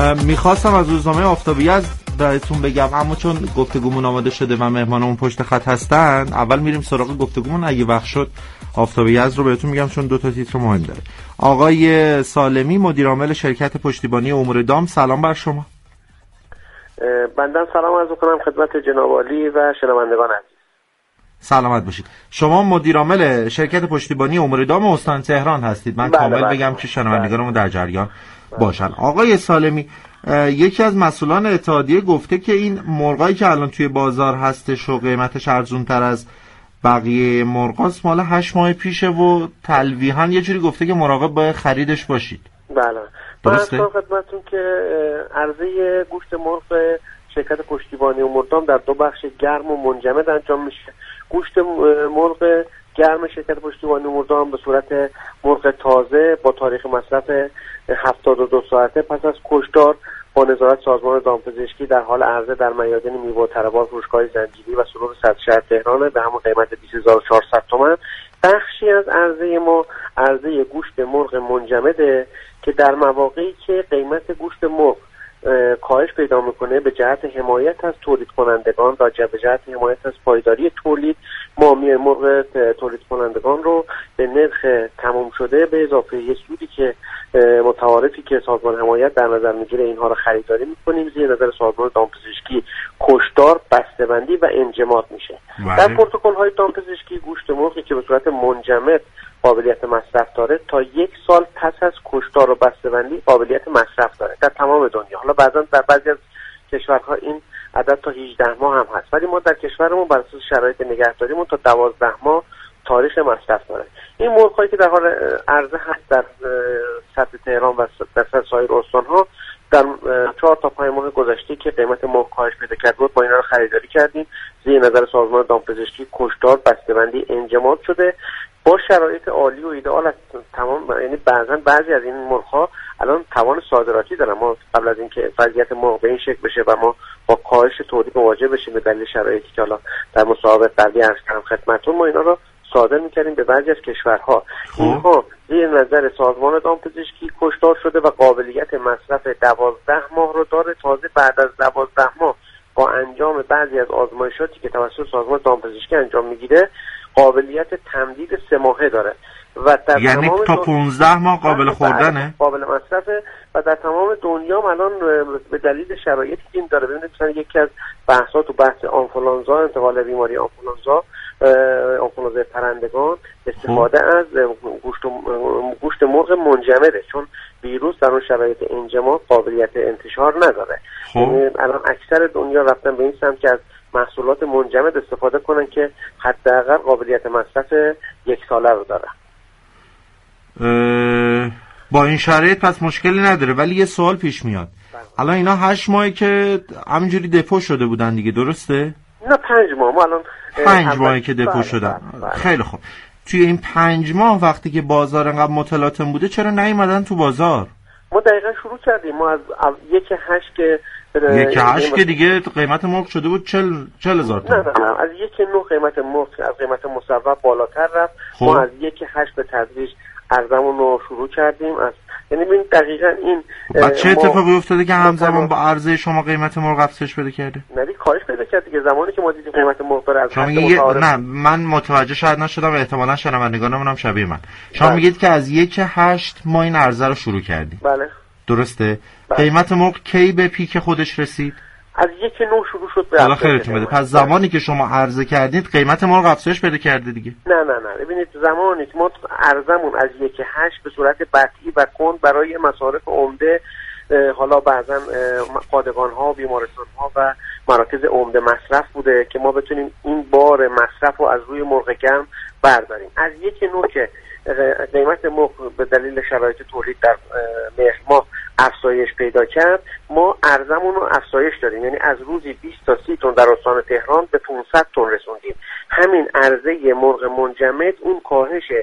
میخواستم از روزنامه آفتابی بهتون بگم، اما چون گفتگومون آماده شده و مهمانمون پشت خط هستن، اول میریم سراغ گفتگومون. اگه وقت شد آفتابی رو بهتون میگم چون دو تا تیتر مهم داره. آقای سالمی، مدیر عامل شرکت پشتیبانی امور دام، سلام بر شما. بنده سلام عرض می‌کنم خدمت جناب عالی و شنوندگان عزیز. سلامت باشید. شما مدیر عامل شرکت پشتیبانی امور دام استان تهران هستید. من کامل بگم که شنوندگانمون در جریان باشن. آقای سالمی، یکی از مسئولان اتحادیه گفته که این مرغایی که الان توی بازار هستش و قیمتش ارزون‌تر از بقیه مرغاست مال 8 ماه پیشه و تلویحاً یه جوری گفته که مراقب باید خریدش باشید. بله. درسته؟ من خدمتتون که عرضه گوشت مرغ شرکت پشتیبانی امور دام در دو بخش گرم و منجمد انجام میشه. گوشت مرغ گرم شرکت پشتیبانی امور دام به صورت مرغ تازه با تاریخ مصرف 72 ساعته پس از کشتار با نظارت سازمان دامپزشکی در حال عرضه در میادین میوه و تربار فروشگاه زنجیری و سرور صدر شهر تهران به همون قیمت 20400 تومان. بخشی از عرضه ما عرضه گوشت مرغ منجمده که در مواقعی که قیمت گوشت مرغ کاهش پیدا میکنه به جهت حمایت از تولید کنندگان و به جهت حمایت از پایداری تولید، ما مرغ تولید کنندگان رو به نرخ تمام شده به اضافه یک سودی که متعارفی که سازمان حمایت در نظر میگیره اینها رو خریداری میکنیم. زیر نظر سازمان دامپزشکی کشتار، بسته‌بندی و انجماد میشه. در پروتکل های دامپزشکی گوشت مرغی که به صورت منجمد قابلیت مصرف داره تا 1 سال پس از کشتار و بسته‌بندی قابلیت مصرف داره در تمام دنیا. حالا بعضا در بعضی از کشورها این عدد تا 18 ماه هم هست، ولی ما در کشورمون بر اساس شرایط نگهداریمون تا 12 ماه تاریخ مصرف داره. این مرغ‌هایی که در حال عرضه هست در سطح تهران و در سایر استان‌ها در 4 تا 5 ماه گذشته که قیمت مرغ کاهش پیدا کرد بود ما اینا رو خریداری کردیم. زیر نظر سازمان دامپزشکی کشتار، بسته‌بندی، انجماد شده با شرایط عالی و ایدئال. از تمام یعنی بعضی از این مرغ‌ها الان توان صادراتی دارن. ما قبل از اینکه وضعیت مرغ به این شکل بشه و ما با کاهش تولید مواجه بشیم به دلیل شرایطی که حالا در مسابقه قبلی عرض کردم خدمتتون، ما اینا رو صادر می‌کردیم به بعضی از کشورها. اینها زیر نظر سازمان دامپزشکی کشتار شده و قابلیت مصرف 12 ماه رو داره. تازه بعد از 12 ماه با انجام بعضی از آزمایشاتی که توسط سازمان دامپزشکی انجام میگیره قابلیت تمدید 3 ماهه داره و در یعنی تا 15 ماه قابل خوردنه، قابل مصرفه و در تمام دنیا الان به دلیل شرایطی که این داره. ببینید مثلا یکی از بحثات و بحث آنفولانزا، انتقال بیماری آنفولانزا پرندگان، استفاده از گوشت مرغ منجمده چون ویروس در اون شرایط انجماد قابلیت انتشار نداره. یعنی الان اکثر دنیا رفتن به این سمت که از محصولات منجمد استفاده کنن که حداقل قابلیت مصرف 1 ساله رو داره. با این شرایط پس مشکلی نداره، ولی یه سوال پیش میاد. الان اینا 8 ماهی که همینجوری دپو شده بودن دیگه، درسته؟ نه 5 ماه. ما الان 5 ماهی که دپو شدن. خیلی خوب. توی این 5 ماه وقتی که بازار انقدر متلاطم بوده چرا نیومدن تو بازار؟ ما دقیقا شروع کردیم. ما از 1/8 که 1/8 که دیگه قیمت مرغ شده بود 40,000 تومان. نه از 1/9 قیمت مرغ از قیمت مصوب بالاتر رفت. ما از 1/8 به تدریج عرضمون رو شروع کردیم. از یعنی این دقیقاً این چه اتفاقی افتاده که همزمان با عرضه شما قیمت مرغ افزایش پیدا کرده؟ نه کاهش پیدا کرد دیگه. زمانی که ما دیدیم قیمت مرغ داره از نه من متوجه شاید نشدم و احتمالاً شنوندگانمون هم شبیه من. شما میگید که از 1/8 ما این عرضه رو شروع کردیم. بله. درسته؟ بله. قیمت مرغ کی به پیک خودش رسید؟ از 1/9 شروع شد به حالا خیرتون بده. پس زمانی که شما عرضه کردید قیمت مرغ افزایش پیدا کرده دیگه. نه ببینید زمانی که ما عرضمون از 1/8 به صورت قطعی و کند برای مصارف عمده، حالا بعضا پادگان‌ها، بیمارستان‌ها و مراکز عمده مصرف بوده که ما بتونیم این بار مصرف رو از روی مرغ گرم برداریم. از 1/9 که قیمت مرغ به دلیل شرایط تولید در مهر ماه افزایش پیدا کرد، ما عرضمون رو افزایش داریم. یعنی از روزی 20 تا 30 تن در استان تهران به 500 تن رسوندیم. همین عرضه مرغ منجمد اون کاهش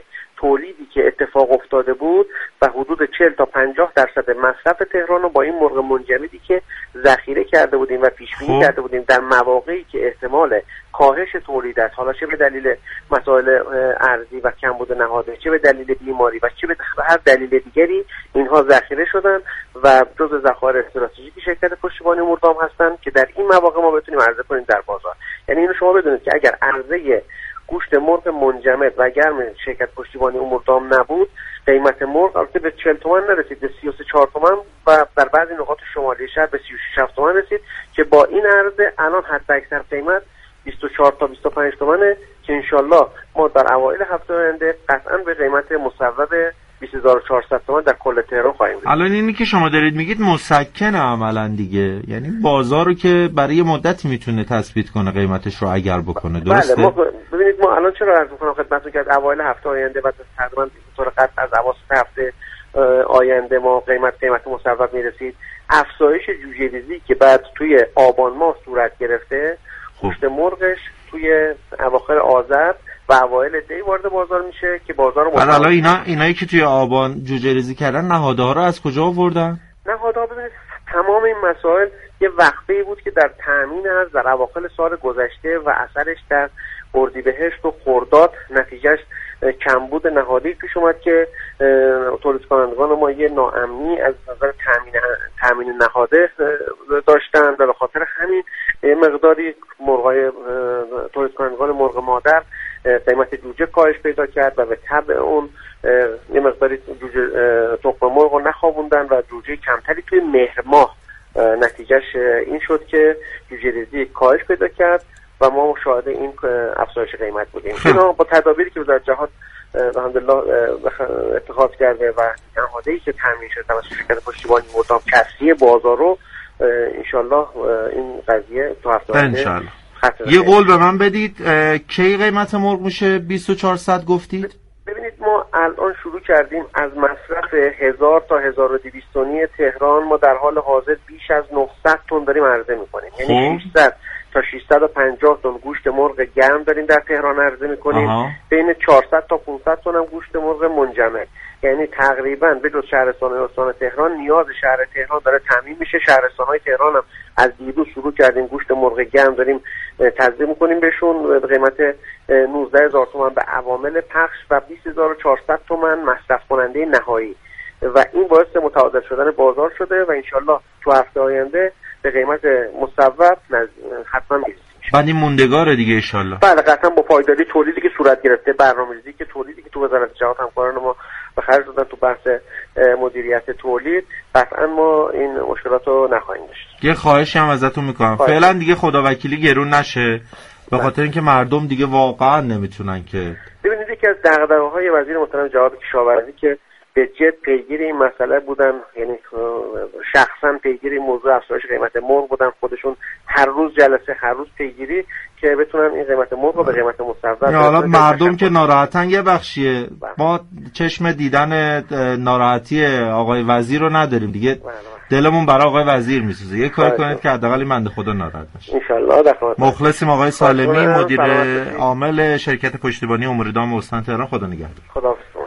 تولیدی که اتفاق افتاده بود و حدود 40 تا 50% مصرف تهران رو با این مرغ منجمدی که ذخیره کرده بودیم و پیش بینی کرده بودیم در مواقعی که احتمال کاهش تولید است، حالا چه به دلیل مسائل ارزی و کمبود نهاده، چه به دلیل بیماری و چه به هر دلیل دیگری، اینها ذخیره شدن و جزء ذخایر استراتژیک شرکت پشتیبانی مردام هستند که در این مواقع ما بتونیم عرضه کنیم در بازار. یعنی اینو شما بدونید که اگر عرضه گوشت مرغ منجمد و گرم شرکت پشتیبانی مردام نبود، قیمت مرغ البته به 40 تومن نرسید، به 33-4 تومن و در بعضی نقاط شمالی شهر به 36 تومن رسید که با این عرضه الان حتی اکثر قیمت 24 تا 25 تومنه که انشالله ما در اوایل هفته آینده قطعا به قیمت مصوب 20400 تومان در کل تهران خواهیم رسید. الان اینی که شما دارید میگید مسکنه عملا دیگه، یعنی بازارو که برای مدت میتونه تثبیت کنه قیمتش رو اگر بکنه، درسته؟ بله. ببینید ما الان چرا عرض می‌کنم خدمتتون که اوایل هفته آینده و تقریبا به طور قطع از اواسط هفته آینده ما قیمت مصوب میرسید. افزایش جوجه ریزی که بعد توی آبان ماه صورت گرفته، گوشت مرغش توی اواخر آذر و اوایل دی وارد بازار میشه که بازار رو حالا اینایی که توی آبان جوجه ریزی کردن نهادها رو از کجا آوردن؟ نهادها ببینید تمام این مسائل یه وقفه‌ای بود که در تامین ارز در اواخر سال گذشته و اثرش در اردیبهشت و خرداد نتیجهش کمبود نهادی پیش اومد که تولید کنندگان ما یه ناامنی از نظر تامین نهاده داشتن و به خاطر همین مقداری مرغای تولید کنندگان مرغ مادر قیمت جوجه کاهش پیدا کرد و به تبع اون یه مقداری جوجه تخم مرغ رو نخوابوندن و جوجه کمتری توی مهر ماه نتیجهش این شد که جوجه ریزی کاهش پیدا کرد و ما مشاهده این افزایش قیمت بودیم. اینا با تدابیری که وزارت جهاد الحمدلله اتخاذ کرده و نهاده‌ای که تامین شده توسط شرکت پشتیبانی مردام کسری بازار رو انشالله این قضیه تو هفته آینده یه قول به من بدید کی قیمت مرغ میشه 2400 گفتید؟ ببینید ما الان شروع کردیم از مصرف 1000 تا 1200 تنی تهران ما در حال حاضر بیش از 900 تن داریم عرضه میکنیم. یعنی 600 تا 650 تن گوشت مرغ گرم داریم در تهران عرضه میکنیم. بین 400 تا 500 تن هم گوشت مرغ منجمد. یعنی تقریبا به جز شهرستان و استان تهران نیاز شهر تهران داره تامین میشه. شهرستان‌های تهران هم از دیروز شروع کردیم گوشت مرغ گرم داریم تزریق میکنیم بهشون به قیمت 19000 تومان به عوامل پخش و 20400 تومان مصرف کننده نهایی و این باعث متعادل شدن بازار شده و انشالله تو هفته آینده به قیمت مصوب حتما میرسیم. بعد این موندگاره دیگه انشالله. بله قطعا با پایداری تولیدی که صورت گرفته، برنامه‌ریزی که تولیدی که تو وزارت جهاد همکاران ما به خرج دادن تو بحث مدیریت تولید، قطعا ما این مشکلات رو نخواهیم داشت. یه خواهشی هم ازتون میکنم فعلا دیگه خداوکیلی گرون نشه به خاطر اینکه مردم دیگه واقعا نمیتونن که. ببینید یکی از دغدغه‌های وزیر محترم جهاد کشاورزی که به جد پیگیر این مسئله بودن، یعنی شخصا پیگیر این موضوع افزایش قیمت مرغ بودن، خودشون هر روز جلسه، هر روز پیگیری که بتونن این قیمت مرغ رو به قیمت مصوب. حالا مردم که ناراحتن یه بخشیه، ما چشم دیدن ناراحتی آقای وزیر رو نداریم دیگه، دلمون برای آقای وزیر میسوزه. یه کاری کنید که حداقل بنده خدا ناراحت نشه. ان شاءالله. در خدمت مخلصیم آقای سالمی، مدیر عامل شرکت پشتیبانی امور دام استان تهران. خدا نگهدار. خدا